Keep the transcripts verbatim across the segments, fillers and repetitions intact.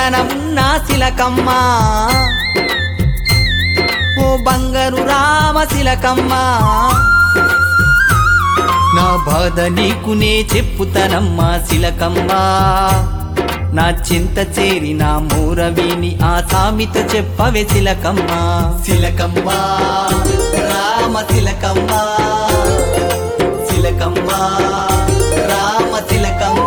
మంచితనమున్న శిలకమ్మ ఓ బంగారు రామ శిలకమ్మ నా బాధ నీకునే చెప్పుతనమ్మా శిలకమ్మ నా చింత చేరి నా మూరవిని ఆ సామిత చెప్పవే శిలకమ్మ శిలకమ్మ రామ శిలకమ్మ శిలకమ్మ రామ శిలకమ్మ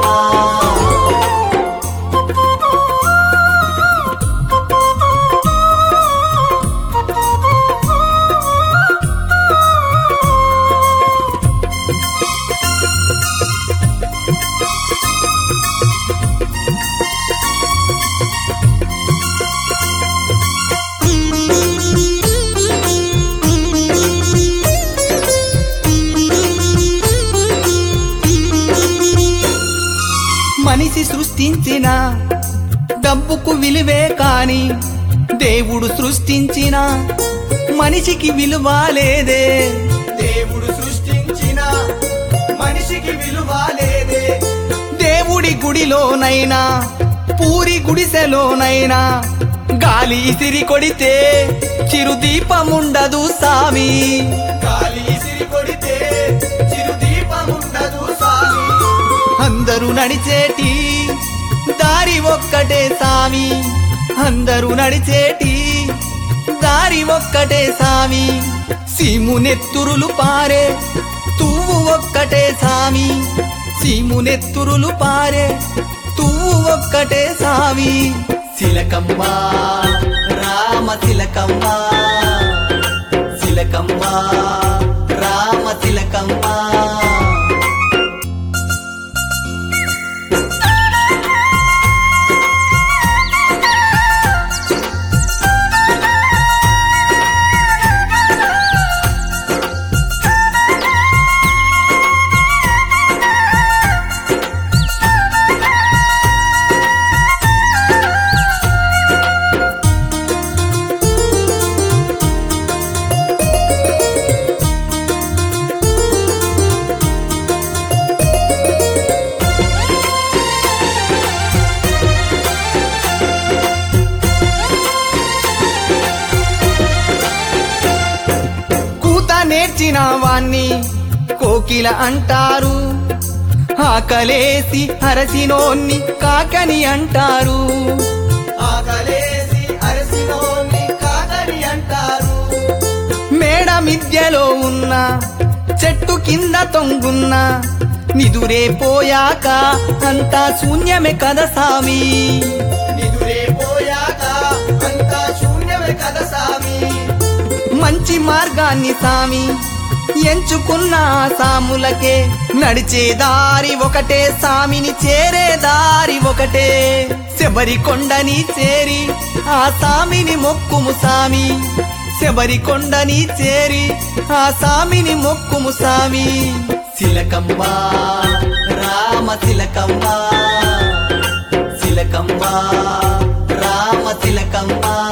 మనిషి సృష్టించిన డబ్బుకు విలువే కాని దేవుడు సృష్టించిన మనిషికి విలువ లేదే దేవుడు సృష్టించిన మనిషికి విలువ లేదే దేవుడి గుడిలోనైనా పూరి గుడిసెలోనైనా గాలి ఇసిరి కొడితే చిరుదీపముండదు సామి గాలి ఇసిరి కొడితే చిరుదీపముండదు సామి అందరూ నడిచేటి దారి ఒక్కటే సామి అందరూ నడిచేటి దారి ఒక్కటే సామి సీమునెత్తురులు పారే తువ్వు ఒక్కటే సామి సీమునెత్తురులు పారే తువ్వు ఒక్కటే సామి శిలకమ్మ రామ శిలకమ్మ శిలకమ్మ రామ శిలకమ్మ నేర్చిన వాణ్ణి కోకిల అంటారు ఆకలేసి అరసినోన్ని కాకని అంటారు ఆకలేసి అరసినోన్ని కాకని అంటారు మేడ మిద్యలో ఉన్న చెట్టు కింద తొంగున్న నిదురే పోయాక అంతా శూన్యమే కదా సామి నిదురే పోయాక అంతా శూన్యమే కదా సామి మంచి మార్గాన్ని సామి ఎంచుకున్న సాములకే నడిచే దారి ఒకటే సామిని చేరే దారి ఒకటే శబరి కొండని చేరి ఆ సామిని మొక్కుము సామి శబరి కొండని చేరి ఆ సామిని మొక్కుము సామి శిలకమ్మ రామ శిలకమ్మ శిలకమ్మ రామ శిలకమ్మ